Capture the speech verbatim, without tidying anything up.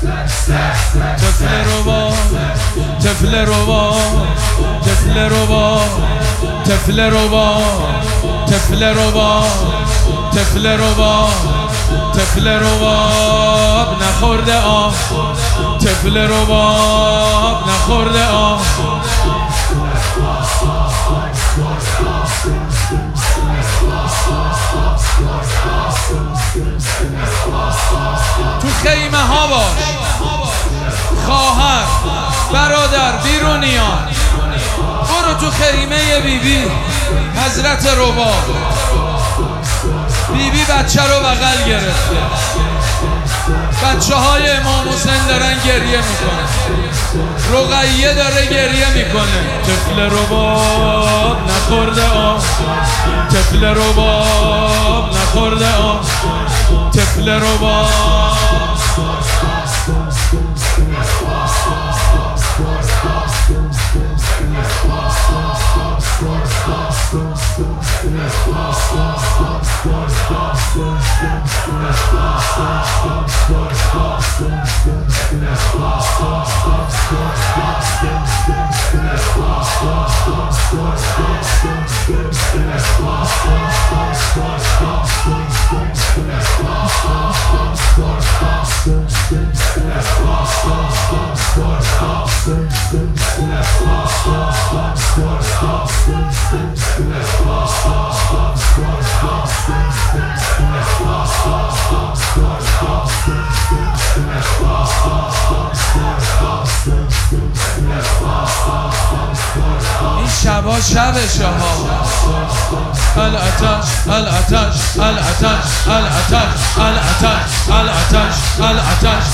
طفل ربا طفل ربا طفل ربا طفل ربا طفل ربا طفل ربا طفل رباب نخورده آب طفل رباب نخورده آب تو خیمه ها باش خواهر برادر بیرونیان برو تو خیمه بی بی حضرت رباب بی بی بچه رو بغل گرفته بچه های امام حسین دارن گریه میکنه رقیه داره گریه میکنه طفل رباب نخورده آب طفل رباب نخورده آب طفل رباب این شبا شبشه ها الاتش الاتش الاتش الاتش الاتش الاتش الاتش